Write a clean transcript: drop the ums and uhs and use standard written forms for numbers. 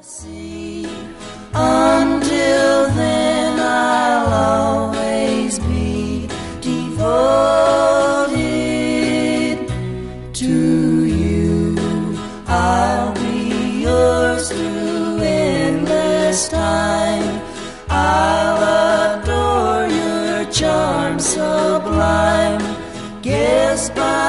See, until then I'll always be devoted to you. I'll be yours through endless time. I'll adore your charm sublime. Guess by